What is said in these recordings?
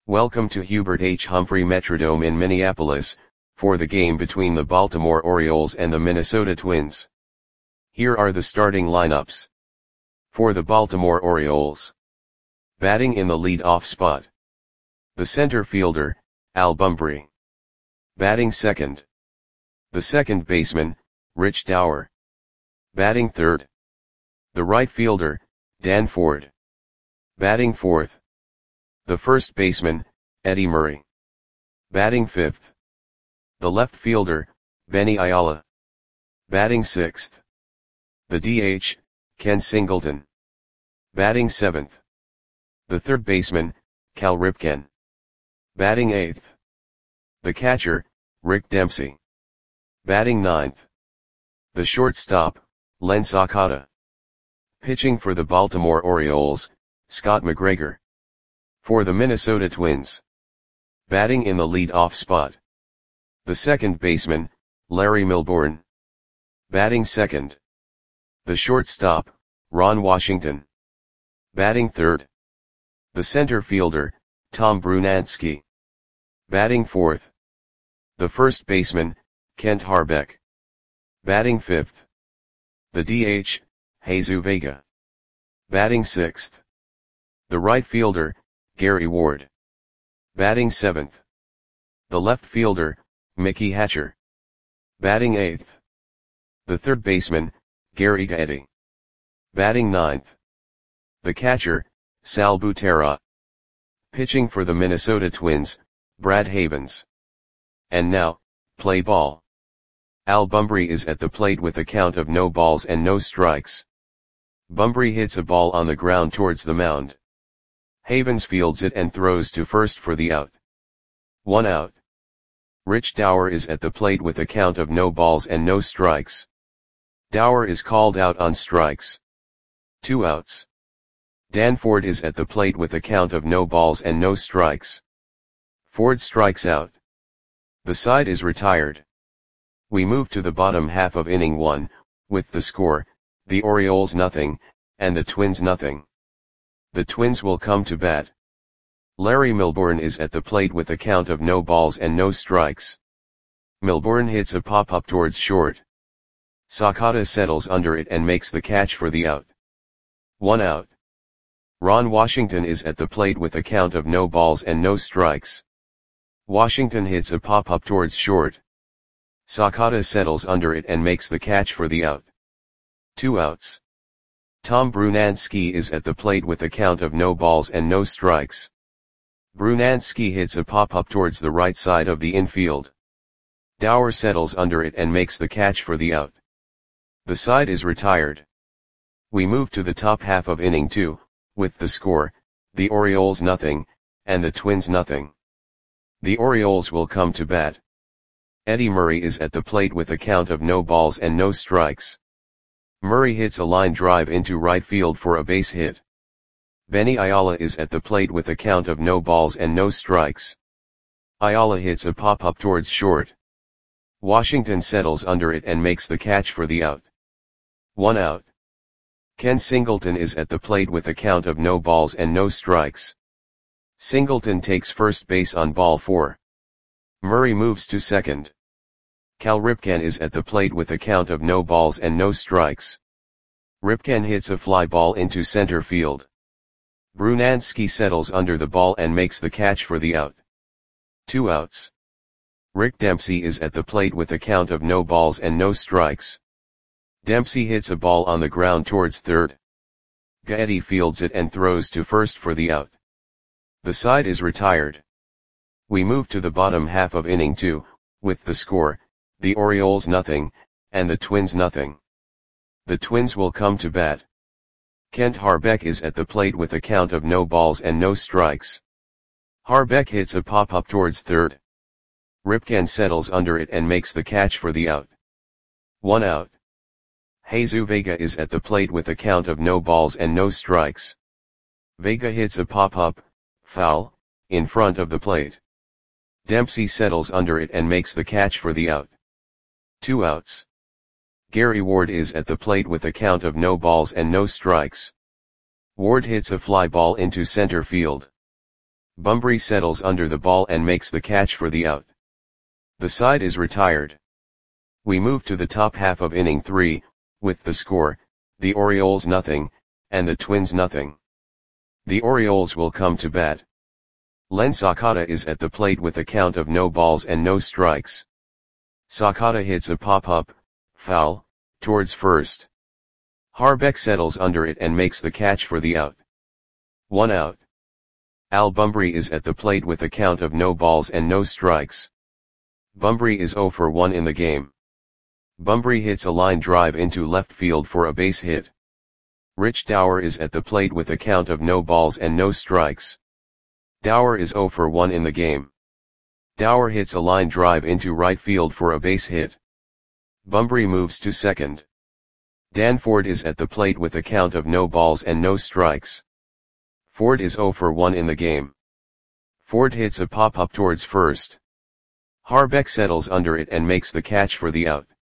Welcome to Hubert H. Humphrey Metrodome in Minneapolis, for the game between the Baltimore Orioles and the Minnesota Twins. Here are the starting lineups. For the Baltimore Orioles. Batting in the lead-off spot. The center fielder, Al Bumbry. Batting second. The second baseman, Rich Dauer. Batting third. The right fielder, Dan Ford. Batting fourth. The first baseman, Eddie Murray. Batting fifth. The left fielder, Benny Ayala. Batting sixth. The DH, Ken Singleton. Batting seventh. The third baseman, Cal Ripken. Batting eighth. The catcher, Rick Dempsey. Batting ninth. The shortstop, Len Sakata. Pitching for the Baltimore Orioles, Scott McGregor. For the Minnesota Twins. Batting in the lead-off spot. The second baseman, Larry Milbourne. Batting second. The shortstop, Ron Washington. Batting third. The center fielder, Tom Brunansky. Batting fourth. The first baseman, Kent Harbeck. Batting fifth. The DH, Jesus Vega. Batting sixth. The right fielder, Gary Ward. Batting seventh. The left fielder, Mickey Hatcher. Batting eighth. The third baseman, Gary Gaetti. Batting ninth. The catcher, Sal Butera. Pitching for the Minnesota Twins, Brad Havens. And now, play ball. Al Bumbry is at the plate with a count of no balls and no strikes. Bumbry hits a ball on the ground towards the mound. Havens fields it and throws to first for the out. 1 out. Rich Dauer is at the plate with a count of no balls and no strikes. Dauer is called out on strikes. 2 outs. Dan Ford is at the plate with a count of no balls and no strikes. Ford strikes out. The side is retired. We move to the bottom half of inning 1, with the score, the Orioles nothing, and the Twins nothing. The Twins will come to bat. Larry Milbourne is at the plate with a count of no balls and no strikes. Milbourne hits a pop-up towards short. Sakata settles under it and makes the catch for the out. 1 out. Ron Washington is at the plate with a count of no balls and no strikes. Washington hits a pop-up towards short. Sakata settles under it and makes the catch for the out. 2 outs. Tom Brunansky is at the plate with a count of no balls and no strikes. Brunansky hits a pop-up towards the right side of the infield. Dauer settles under it and makes the catch for the out. The side is retired. We move to the top half of inning 2, with the score, the Orioles nothing, and the Twins nothing. The Orioles will come to bat. Eddie Murray is at the plate with a count of no balls and no strikes. Murray hits a line drive into right field for a base hit. Benny Ayala is at the plate with a count of no balls and no strikes. Ayala hits a pop-up towards short. Washington settles under it and makes the catch for the out. 1 out. Ken Singleton is at the plate with a count of no balls and no strikes. Singleton takes first base on ball 4. Murray moves to second. Cal Ripken is at the plate with a count of no balls and no strikes. Ripken hits a fly ball into center field. Brunansky settles under the ball and makes the catch for the out. 2 outs. Rick Dempsey is at the plate with a count of no balls and no strikes. Dempsey hits a ball on the ground towards third. Gaetti fields it and throws to first for the out. The side is retired. We move to the bottom half of inning 2, with the score, the Orioles nothing, and the Twins nothing. The Twins will come to bat. Kent Harbeck is at the plate with a count of no balls and no strikes. Harbeck hits a pop-up towards third. Ripken settles under it and makes the catch for the out. 1 out. Jesus Vega is at the plate with a count of no balls and no strikes. Vega hits a pop-up, foul, in front of the plate. Dempsey settles under it and makes the catch for the out. 2 outs. Gary Ward is at the plate with a count of no balls and no strikes. Ward hits a fly ball into center field. Bunbury settles under the ball and makes the catch for the out. The side is retired. We move to the top half of inning 3, with the score, the Orioles nothing, and the Twins nothing. The Orioles will come to bat. Len Sakata is at the plate with a count of no balls and no strikes. Sakata hits a pop-up, foul, towards first. Harbeck settles under it and makes the catch for the out. 1 out. Al Bunbury is at the plate with a count of no balls and no strikes. Bunbury is 0 for 1 in the game. Bunbury hits a line drive into left field for a base hit. Rich Dower is at the plate with a count of no balls and no strikes. Dower is 0 for 1 in the game. Dower hits a line drive into right field for a base hit. Bunbury moves to second. Dan Ford is at the plate with a count of no balls and no strikes. Ford is 0 for 1 in the game. Ford hits a pop-up towards first. Harbeck settles under it and makes the catch for the out.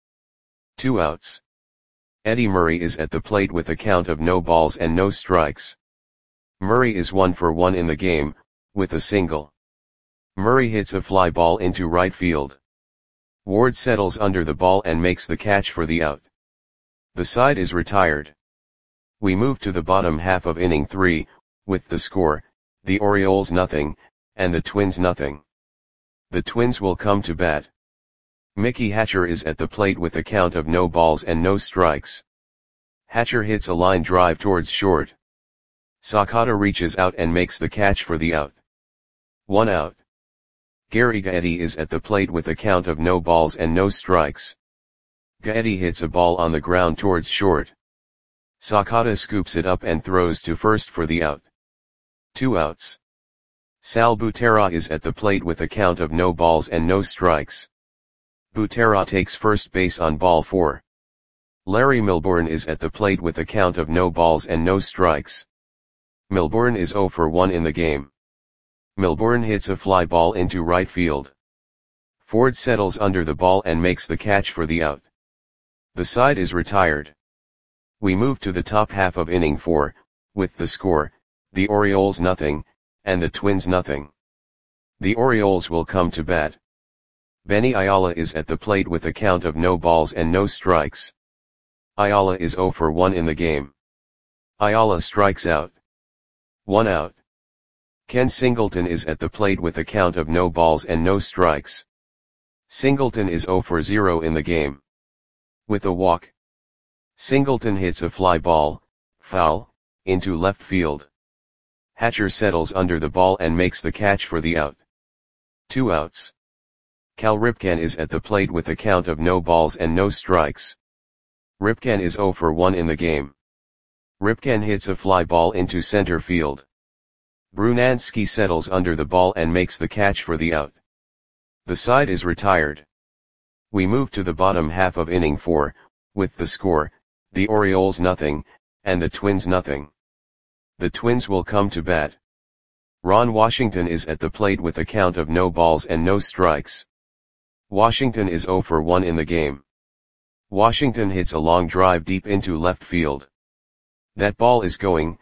2 outs. Eddie Murray is at the plate with a count of no balls and no strikes. Murray is 1 for 1 in the game, with a single. Murray hits a fly ball into right field. Ward settles under the ball and makes the catch for the out. The side is retired. We move to the bottom half of inning 3, with the score, the Orioles nothing, and the Twins nothing. The Twins will come to bat. Mickey Hatcher is at the plate with a count of no balls and no strikes. Hatcher hits a line drive towards short. Sakata reaches out and makes the catch for the out. 1 out. Gary Gaetti is at the plate with a count of no balls and no strikes. Gaetti hits a ball on the ground towards short. Sakata scoops it up and throws to first for the out. 2 outs. Sal Butera is at the plate with a count of no balls and no strikes. Butera takes first base on ball 4. Larry Milbourne is at the plate with a count of no balls and no strikes. Milbourne is 0 for 1 in the game. Milbourne hits a fly ball into right field. Ford settles under the ball and makes the catch for the out. The side is retired. We move to the top half of inning 4, with the score, the Orioles nothing, and the Twins nothing. The Orioles will come to bat. Benny Ayala is at the plate with a count of no balls and no strikes. Ayala is 0 for 1 in the game. Ayala strikes out. 1 out. Ken Singleton is at the plate with a count of no balls and no strikes. Singleton is 0 for 0 in the game. With a walk. Singleton hits a fly ball, foul, into left field. Hatcher settles under the ball and makes the catch for the out. 2 outs. Cal Ripken is at the plate with a count of no balls and no strikes. Ripken is 0 for 1 in the game. Ripken hits a fly ball into center field. Brunansky settles under the ball and makes the catch for the out. The side is retired. We move to the bottom half of inning 4, with the score, the Orioles nothing, and the Twins nothing. The Twins will come to bat. Ron Washington is at the plate with a count of no balls and no strikes. Washington is 0 for 1 in the game. Washington hits a long drive deep into left field. That ball is going,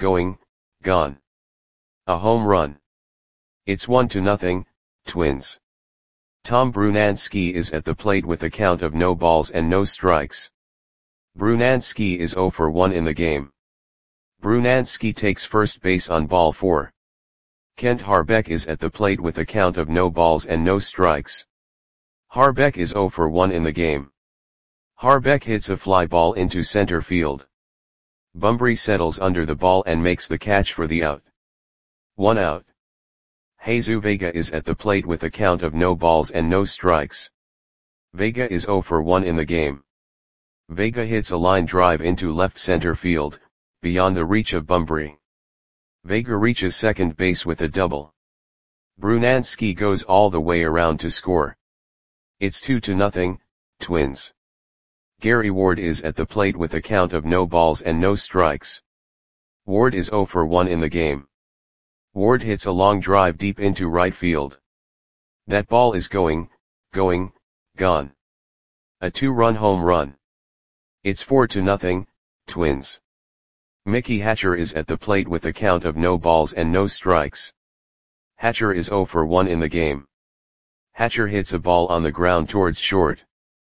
gone. A home run. It's 1-0, Twins. Tom Brunansky is at the plate with a count of no balls and no strikes. Brunansky is 0 for 1 in the game. Brunansky takes first base on ball 4. Kent Harbeck is at the plate with a count of no balls and no strikes. Harbeck is 0 for 1 in the game. Harbeck hits a fly ball into center field. Bunbury settles under the ball and makes the catch for the out. 1 out. Jesus Vega is at the plate with a count of no balls and no strikes. Vega is 0 for 1 in the game. Vega hits a line drive into left center field, beyond the reach of Bunbury. Vega reaches second base with a double. Brunansky goes all the way around to score. It's 2-0, Twins. Gary Ward is at the plate with a count of no balls and no strikes. Ward is 0 for 1 in the game. Ward hits a long drive deep into right field. That ball is going, gone. A 2-run home run. It's 4-0, Twins. Mickey Hatcher is at the plate with a count of no balls and no strikes. Hatcher is 0 for 1 in the game. Hatcher hits a ball on the ground towards short.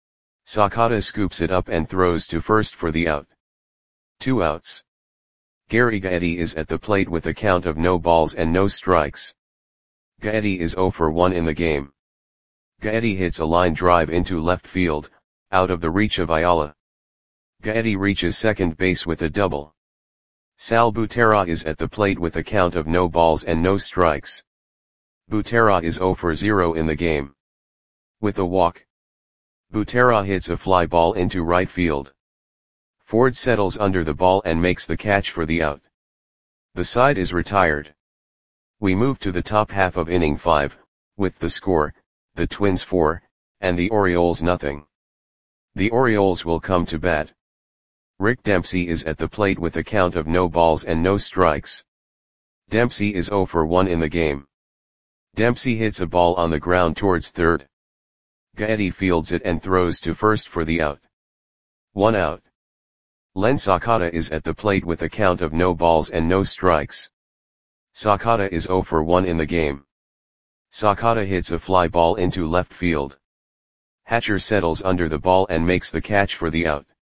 Sakata scoops it up and throws to first for the out. 2 outs. Gary Gaetti is at the plate with a count of no balls and no strikes. Gaetti is 0 for 1 in the game. Gaetti hits a line drive into left field, out of the reach of Ayala. Gaetti reaches second base with a double. Sal Butera is at the plate with a count of no balls and no strikes. Butera is 0 for 0 in the game. With a walk, Butera hits a fly ball into right field. Ford settles under the ball and makes the catch for the out. The side is retired. We move to the top half of inning 5, with the score, the Twins 4, and the Orioles nothing. The Orioles will come to bat. Rick Dempsey is at the plate with a count of no balls and no strikes. Dempsey is 0 for 1 in the game. Dempsey hits a ball on the ground towards third. Gaetti fields it and throws to first for the out. 1 out. Len Sakata is at the plate with a count of no balls and no strikes. Sakata is 0 for 1 in the game. Sakata hits a fly ball into left field. Hatcher settles under the ball and makes the catch for the out.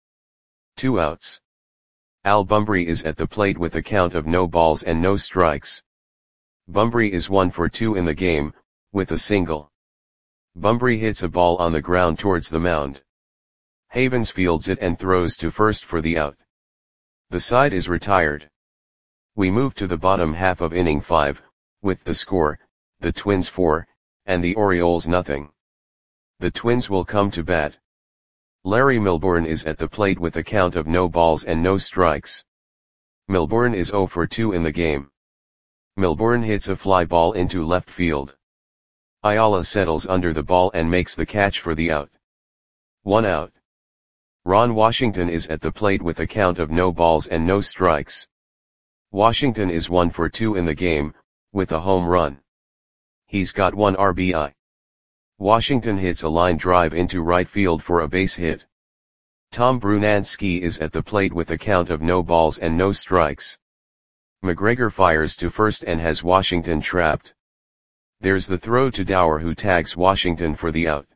2 outs. Al Bumbry is at the plate with a count of no balls and no strikes. Bumbry is 1 for 2 in the game, with a single. Bumbry hits a ball on the ground towards the mound. Havens fields it and throws to first for the out. The side is retired. We move to the bottom half of inning 5, with the score, the Twins 4, and the Orioles nothing. The Twins will come to bat. Larry Milbourne is at the plate with a count of no balls and no strikes. Milbourne is 0 for 2 in the game. Milbourne hits a fly ball into left field. Ayala settles under the ball and makes the catch for the out. 1 out. Ron Washington is at the plate with a count of no balls and no strikes. Washington is 1 for 2 in the game, with a home run. He's got 1 RBI. Washington hits a line drive into right field for a base hit. Tom Brunansky is at the plate with a count of no balls and no strikes. McGregor fires to first and has Washington trapped. There's the throw to Dower who tags Washington for the out.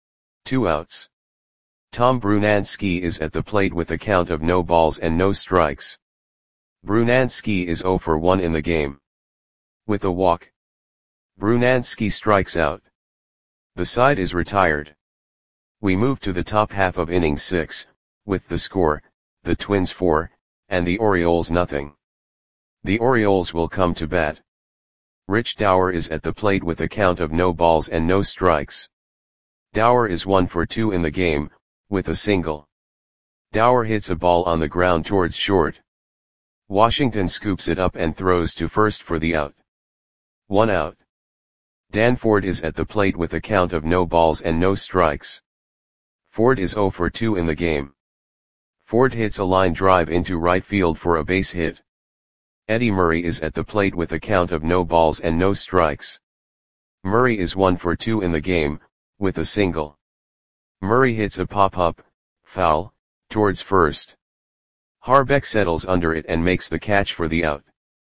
2 outs. Tom Brunansky is at the plate with a count of no balls and no strikes. Brunansky is 0 for 1 in the game. With a walk, Brunansky strikes out. The side is retired. We move to the top half of inning 6, with the score, the Twins 4, and the Orioles nothing. The Orioles will come to bat. Rich Dower is at the plate with a count of no balls and no strikes. Dower is 1 for 2 in the game, with a single. Dower hits a ball on the ground towards short. Washington scoops it up and throws to first for the out. 1 out. Dan Ford is at the plate with a count of no balls and no strikes. Ford is 0 for 2 in the game. Ford hits a line drive into right field for a base hit. Eddie Murray is at the plate with a count of no balls and no strikes. Murray is 1 for 2 in the game, with a single. Murray hits a pop-up, foul, towards first. Harbeck settles under it and makes the catch for the out.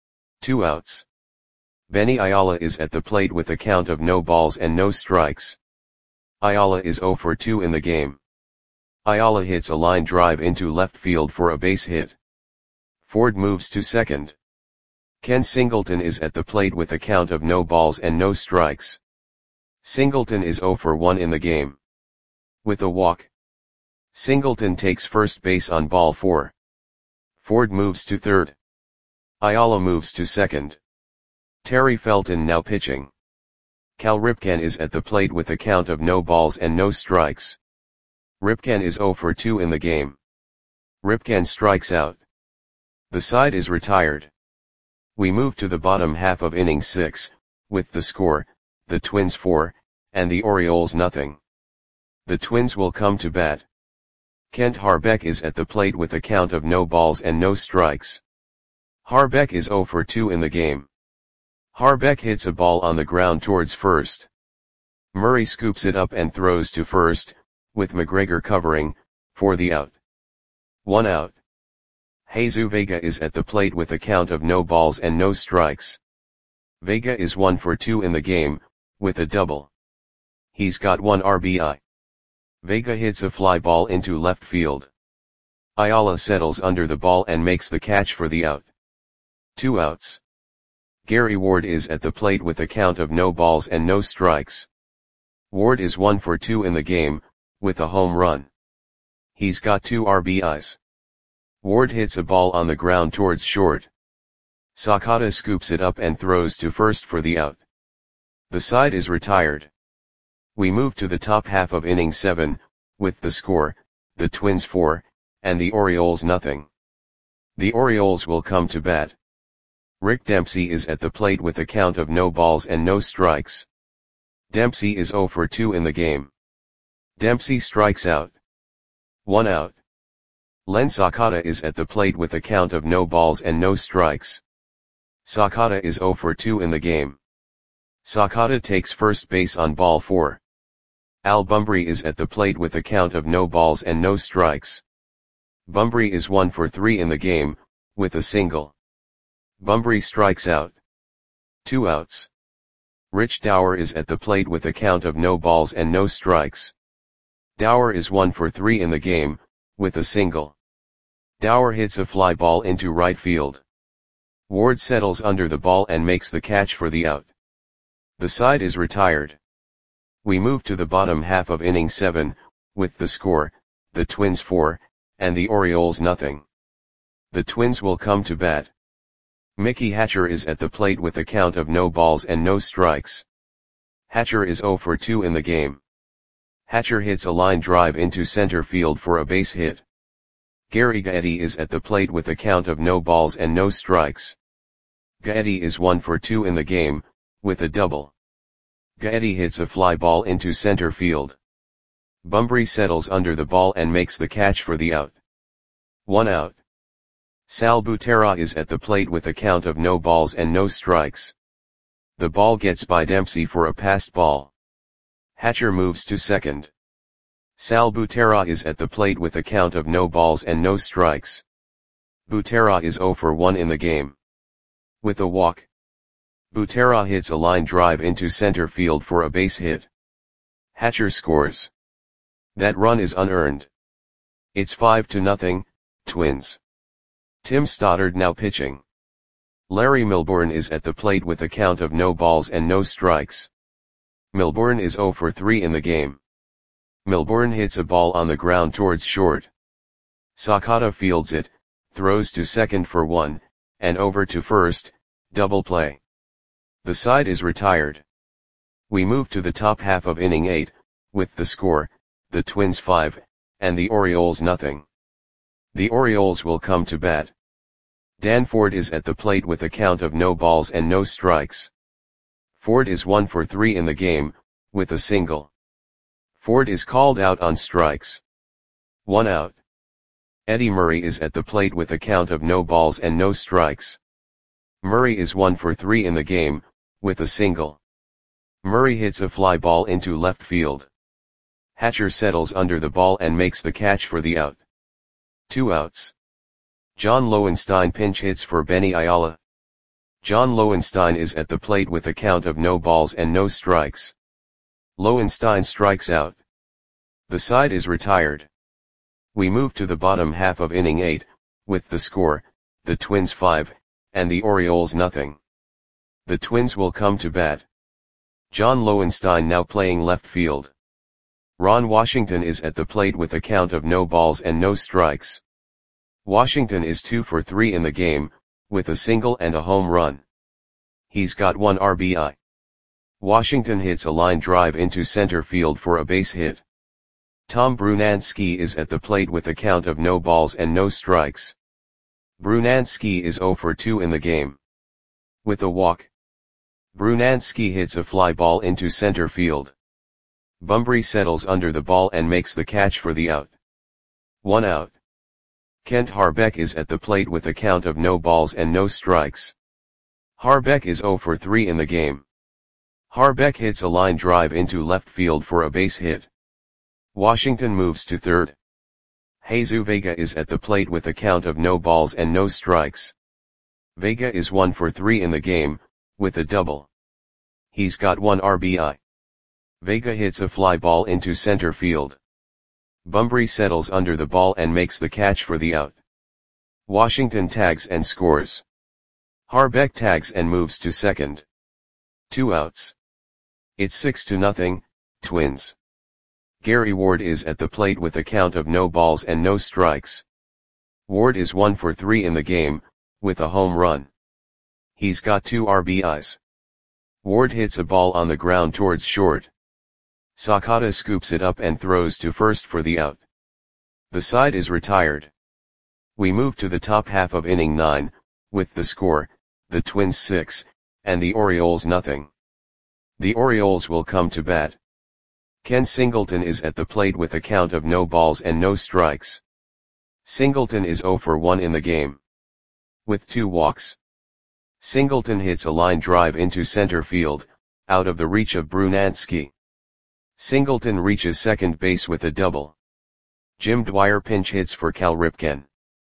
2 outs. Benny Ayala is at the plate with a count of no balls and no strikes. Ayala is 0 for 2 in the game. Ayala hits a line drive into left field for a base hit. Ford moves to second. Ken Singleton is at the plate with a count of no balls and no strikes. Singleton is 0 for 1 in the game. With a walk, Singleton takes first base on ball 4. Ford moves to third. Ayala moves to second. Terry Felton now pitching. Cal Ripken is at the plate with a count of no balls and no strikes. Ripken is 0 for 2 in the game. Ripken strikes out. The side is retired. We move to the bottom half of inning 6, with the score, the Twins 4, and the Orioles nothing. The Twins will come to bat. Kent Harbeck is at the plate with a count of no balls and no strikes. Harbeck is 0 for 2 in the game. Harbeck hits a ball on the ground towards first. Murray scoops it up and throws to first, with McGregor covering, for the out. 1 out. Jesus Vega is at the plate with a count of no balls and no strikes. Vega is 1 for 2 in the game, with a double. He's got 1 RBI. Vega hits a fly ball into left field. Ayala settles under the ball and makes the catch for the out. 2 outs. Gary Ward is at the plate with a count of no balls and no strikes. Ward is 1 for 2 in the game, with a home run. He's got 2 RBIs. Ward hits a ball on the ground towards short. Sakata scoops it up and throws to first for the out. The side is retired. We move to the top half of inning 7, with the score, the Twins 4, and the Orioles nothing. The Orioles will come to bat. Rick Dempsey is at the plate with a count of no balls and no strikes. Dempsey is 0 for 2 in the game. Dempsey strikes out. 1 out. Len Sakata is at the plate with a count of no balls and no strikes. Sakata is 0 for 2 in the game. Sakata takes first base on ball 4. Al Bumbry is at the plate with a count of no balls and no strikes. Bumbry is 1 for 3 in the game, with a single. Bumbry strikes out. 2 outs. Rich Dower is at the plate with a count of no balls and no strikes. Dower is 1 for 3 in the game, with a single. Dower hits a fly ball into right field. Ward settles under the ball and makes the catch for the out. The side is retired. We move to the bottom half of inning 7, with the score, the Twins 4, and the Orioles nothing. The Twins will come to bat. Mickey Hatcher is at the plate with a count of no balls and no strikes. Hatcher is 0 for 2 in the game. Hatcher hits a line drive into center field for a base hit. Gary Gaetti is at the plate with a count of no balls and no strikes. Gaetti is 1 for 2 in the game, with a double. Gaetti hits a fly ball into center field. Bumbry settles under the ball and makes the catch for the out. 1 out. Sal Butera is at the plate with a count of no balls and no strikes. The ball gets by Dempsey for a passed ball. Hatcher moves to second. Sal Butera is at the plate with a count of no balls and no strikes. Butera is 0 for 1 in the game. With a walk. Butera hits a line drive into center field for a base hit. Hatcher scores. That run is unearned. It's 5-0, Twins. Tim Stoddard now pitching. Larry Milbourne is at the plate with a count of no balls and no strikes. Milbourne is 0 for 3 in the game. Milbourne hits a ball on the ground towards short. Sakata fields it, throws to second for 1, and over to first, double play. The side is retired. We move to the top half of inning 8, with the score, the Twins 5, and the Orioles nothing. The Orioles will come to bat. Dan Ford is at the plate with a count of no balls and no strikes. Ford is 1 for 3 in the game, with a single. Ford is called out on strikes. 1 out. Eddie Murray is at the plate with a count of no balls and no strikes. Murray is 1 for 3 in the game, with a single. Murray hits a fly ball into left field. Hatcher settles under the ball and makes the catch for the out. 2 outs. John Lowenstein pinch hits for Benny Ayala. John Lowenstein is at the plate with a count of no balls and no strikes. Lowenstein strikes out. The side is retired. We move to the bottom half of inning 8, with the score, the Twins 5, and the Orioles nothing. The Twins will come to bat. John Lowenstein now playing left field. Ron Washington is at the plate with a count of no balls and no strikes. Washington is 2 for 3 in the game, with a single and a home run. He's got 1 RBI. Washington hits a line drive into center field for a base hit. Tom Brunansky is at the plate with a count of no balls and no strikes. Brunansky is 0 for 2 in the game. With a walk. Brunansky hits a fly ball into center field. Bumbry settles under the ball and makes the catch for the out. 1 out. Kent Harbeck is at the plate with a count of no balls and no strikes. Harbeck is 0 for 3 in the game. Harbeck hits a line drive into left field for a base hit. Washington moves to third. Jesus Vega is at the plate with a count of no balls and no strikes. Vega is 1 for 3 in the game, with a double. He's got 1 RBI. Vega hits a fly ball into center field. Bunbury settles under the ball and makes the catch for the out. Washington tags and scores. Harbeck tags and moves to second. 2 outs. It's 6-0, Twins. Gary Ward is at the plate with a count of no balls and no strikes. Ward is 1 for 3 in the game, with a home run. He's got 2 RBIs. Ward hits a ball on the ground towards short. Sakata scoops it up and throws to first for the out. The side is retired. We move to the top half of inning 9, with the score, the Twins 6, and the Orioles nothing. The Orioles will come to bat. Ken Singleton is at the plate with a count of no balls and no strikes. Singleton is 0 for 1 in the game, with 2 walks. Singleton hits a line drive into center field, out of the reach of Brunansky. Singleton reaches second base with a double. Jim Dwyer pinch hits for Cal Ripken.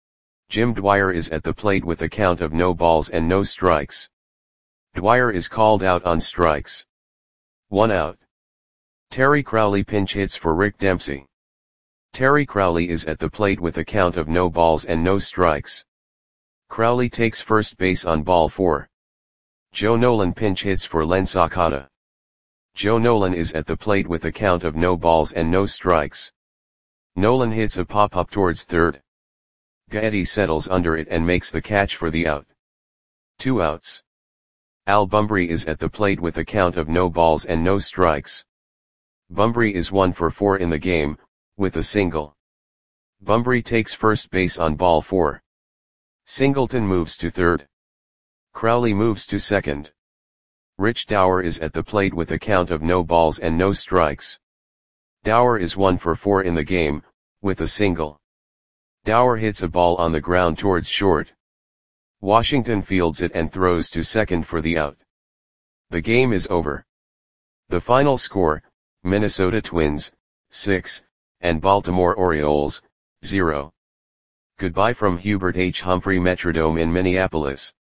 Jim Dwyer is at the plate with a count of no balls and no strikes. Dwyer is called out on strikes. 1 out. Terry Crowley pinch hits for Rick Dempsey. Terry Crowley is at the plate with a count of no balls and no strikes. Crowley takes first base on ball 4. Joe Nolan pinch hits for Len Sakata. Joe Nolan is at the plate with a count of no balls and no strikes. Nolan hits a pop-up towards third. Gaetti settles under it and makes the catch for the out. 2 outs. Al Bunbury is at the plate with a count of no balls and no strikes. Bunbury is 1 for 4 in the game, with a single. Bunbury takes first base on ball 4. Singleton moves to third. Crowley moves to second. Rich Dower is at the plate with a count of no balls and no strikes. Dower is 1 for 4 in the game, with a single. Dower hits a ball on the ground towards short. Washington fields it and throws to second for the out. The game is over. The final score, Minnesota Twins, 6, and Baltimore Orioles, 0. Goodbye from Hubert H. Humphrey Metrodome in Minneapolis.